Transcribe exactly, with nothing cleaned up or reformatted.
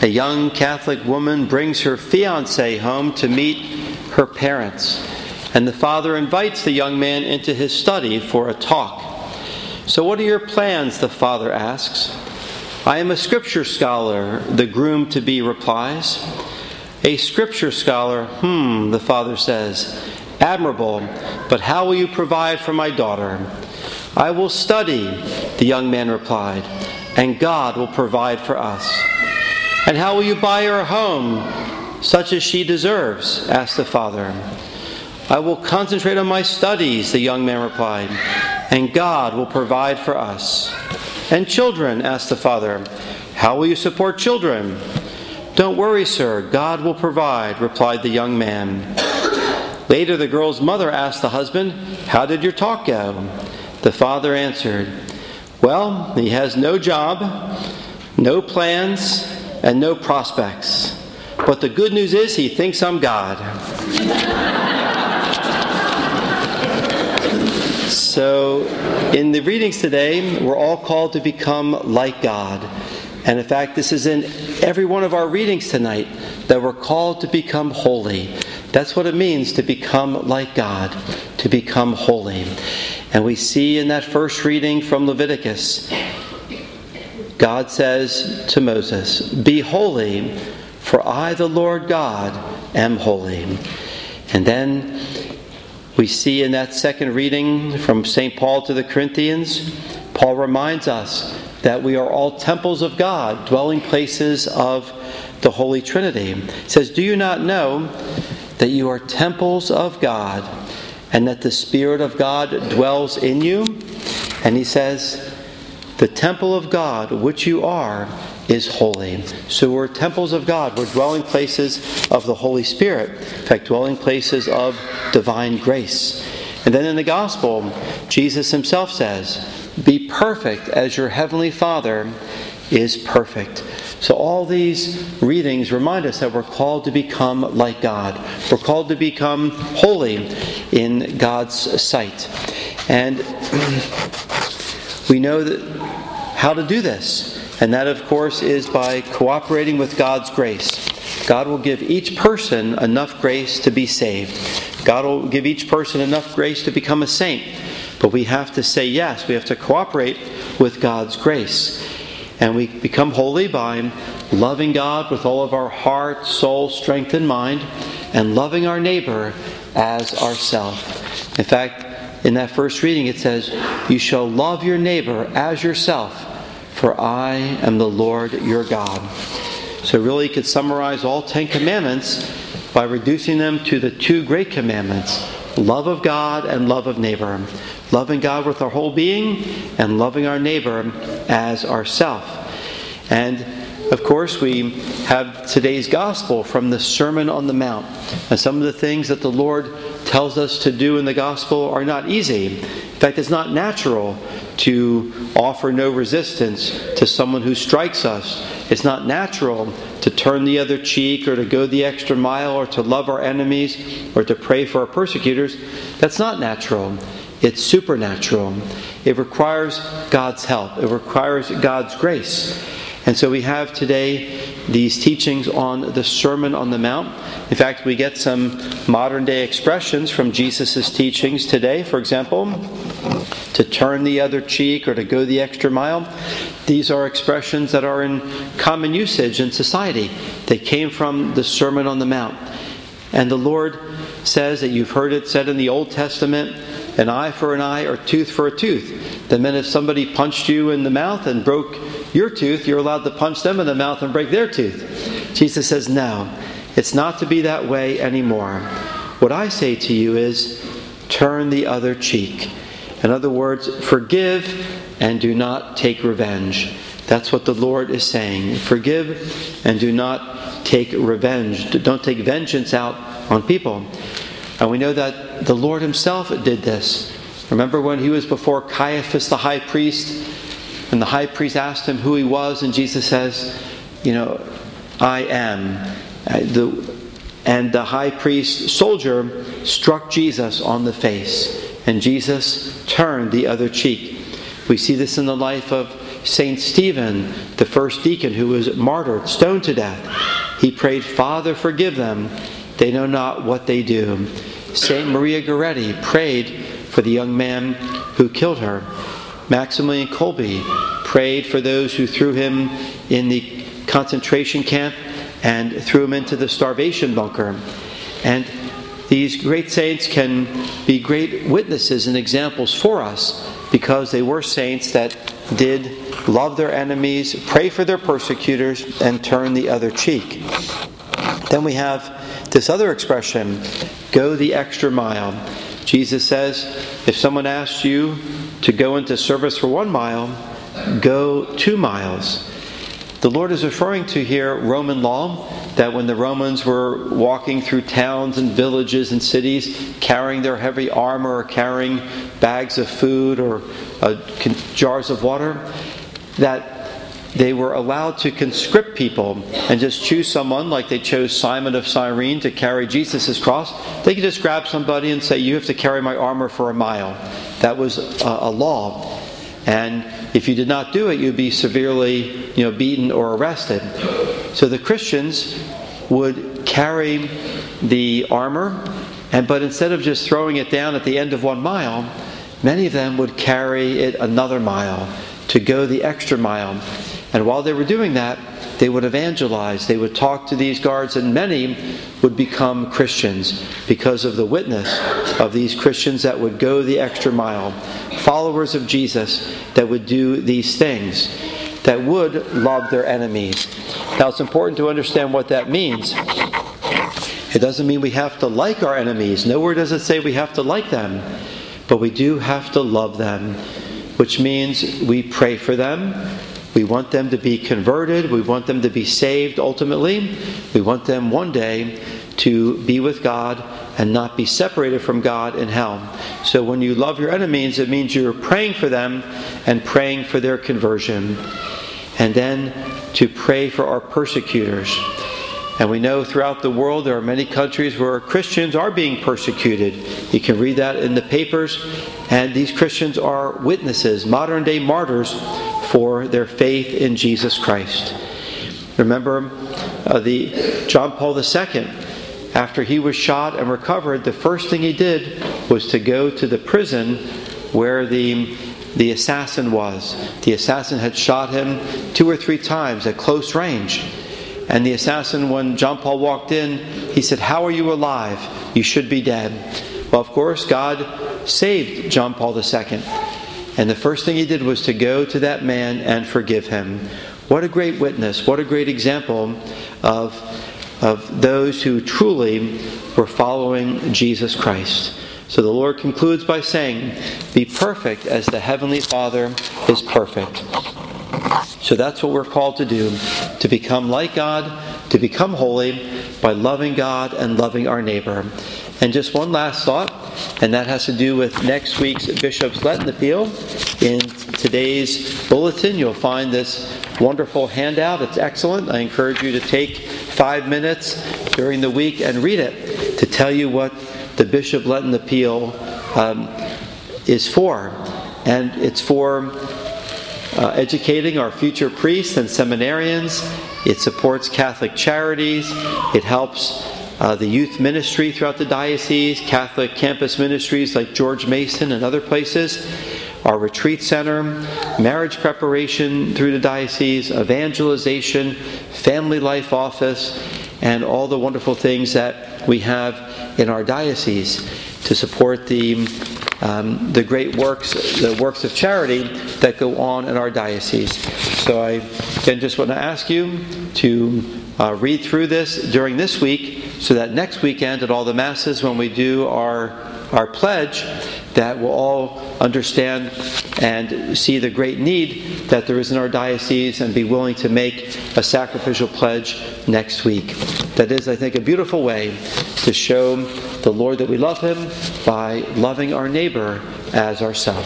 A young Catholic woman brings her fiancé home to meet her parents, and the father invites the young man into his study for a talk. "So what are your plans?" the father asks. "I am a scripture scholar," the groom-to-be replies. "A scripture scholar, hmm, the father says. "Admirable, but how will you provide for my daughter?" "I will study," the young man replied, "and God will provide for us." "And how will you buy her a home, such as she deserves?" asked the father. "I will concentrate on my studies," the young man replied, "and God will provide for us." "And children?" asked the father. "How will you support children?" "Don't worry, sir, God will provide," replied the young man. Later, the girl's mother asked the husband, "How did your talk go?" The father answered, "Well, he has no job, no plans, and no prospects. But the good news is he thinks I'm God." So, in the readings today, we're all called to become like God. And in fact, this is in every one of our readings tonight, that we're called to become holy. That's what it means to become like God, to become holy. And we see in that first reading from Leviticus, God says to Moses, "Be holy, for I, the Lord God, am holy." And then we see in that second reading from Saint Paul to the Corinthians, Paul reminds us that we are all temples of God, dwelling places of the Holy Trinity. He says, "Do you not know that you are temples of God, and that the Spirit of God dwells in you?" And he says, "The temple of God, which you are, is holy." So we're temples of God. We're dwelling places of the Holy Spirit. In fact, dwelling places of divine grace. And then in the Gospel, Jesus himself says, "Be perfect as your heavenly Father is perfect." So all these readings remind us that we're called to become like God. We're called to become holy in God's sight. And we know that how to do this. And that, of course, is by cooperating with God's grace. God will give each person enough grace to be saved. God will give each person enough grace to become a saint. But we have to say yes. We have to cooperate with God's grace. And we become holy by loving God with all of our heart, soul, strength, and mind, and loving our neighbor as ourselves. In fact, in that first reading it says, "You shall love your neighbor as yourself, for I am the Lord your God." So really you could summarize all Ten Commandments by reducing them to the two great commandments: love of God and love of neighbor. Loving God with our whole being and loving our neighbor as ourself. And of course we have today's gospel from the Sermon on the Mount. And some of the things that the Lord tells us to do in the gospel are not easy. In fact, it's not natural to offer no resistance to someone who strikes us. It's not natural to turn the other cheek or to go the extra mile or to love our enemies or to pray for our persecutors. That's not natural. It's supernatural. It requires God's help. It requires God's grace. And so we have today these teachings on the Sermon on the Mount. In fact, we get some modern day expressions from Jesus' teachings today. For example, to turn the other cheek or to go the extra mile. These are expressions that are in common usage in society. They came from the Sermon on the Mount. And the Lord says that you've heard it said in the Old Testament, an eye for an eye or tooth for a tooth. That meant if somebody punched you in the mouth and broke your tooth, you're allowed to punch them in the mouth and break their tooth. Jesus says, no, it's not to be that way anymore. What I say to you is, turn the other cheek. In other words, forgive and do not take revenge. That's what the Lord is saying. Forgive and do not take revenge. Don't take vengeance out on people. And we know that the Lord himself did this. Remember when he was before Caiaphas the high priest, and the high priest asked him who he was, and Jesus says, you know, I am. And the high priest soldier struck Jesus on the face, and Jesus turned the other cheek. We see this in the life of Saint Stephen, the first deacon who was martyred, stoned to death. He prayed, "Father, forgive them. They know not what they do." Saint Maria Goretti prayed for the young man who killed her. Maximilian Kolbe prayed for those who threw him in the concentration camp and threw him into the starvation bunker. And these great saints can be great witnesses and examples for us because they were saints that did love their enemies, pray for their persecutors, and turn the other cheek. Then we have this other expression, go the extra mile. Jesus says, if someone asks you to go into service for one mile, go two miles. The Lord is referring to here Roman law, that when the Romans were walking through towns and villages and cities, carrying their heavy armor or carrying bags of food or uh, jars of water, that they were allowed to conscript people and just choose someone, like they chose Simon of Cyrene to carry Jesus' cross. They could just grab somebody and say, you have to carry my armor for a mile. That was a, a law. And if you did not do it, you'd be severely, you know, beaten or arrested. So the Christians would carry the armor, and but instead of just throwing it down at the end of one mile, many of them would carry it another mile to go the extra mile. And while they were doing that, they would evangelize. They would talk to these guards, and many would become Christians because of the witness of these Christians that would go the extra mile. Followers of Jesus that would do these things, that would love their enemies. Now it's important to understand what that means. It doesn't mean we have to like our enemies. Nowhere does it say we have to like them. But we do have to love them, which means we pray for them. We want them to be converted. We want them to be saved ultimately. We want them one day to be with God and not be separated from God in hell. So when you love your enemies, it means you're praying for them and praying for their conversion. And then to pray for our persecutors. And we know throughout the world there are many countries where Christians are being persecuted. You can read that in the papers. And these Christians are witnesses, modern day martyrs for their faith in Jesus Christ. Remember uh, the John Paul the Second, after he was shot and recovered, the first thing he did was to go to the prison where the the assassin was. The assassin had shot him two or three times at close range. And the assassin, when John Paul walked in, he said, "How are you alive? You should be dead." Well, of course, God saved John Paul the Second. And the first thing he did was to go to that man and forgive him. What a great witness. What a great example of, of those who truly were following Jesus Christ. So the Lord concludes by saying, "Be perfect as the Heavenly Father is perfect." So that's what we're called to do, to become like God, to become holy by loving God and loving our neighbor. And just one last thought, and that has to do with next week's Bishop's Lenten Appeal. In today's bulletin, you'll find this wonderful handout. It's excellent. I encourage you to take five minutes during the week and read it to tell you what the Bishop Lenten Appeal um, is for. And it's for uh, educating our future priests and seminarians. It supports Catholic charities. It helps uh, the youth ministry throughout the diocese, Catholic campus ministries like George Mason and other places, our retreat center, marriage preparation through the diocese, evangelization, family life office, and all the wonderful things that we have in our diocese to support the um, the great works, the works of charity that go on in our diocese. So I again just want to ask you to uh, read through this during this week, so that next weekend at all the masses, when we do our our pledge, that we'll all understand and see the great need that there is in our diocese and be willing to make a sacrificial pledge next week. That is, I think, a beautiful way to show the Lord that we love Him by loving our neighbor as ourselves.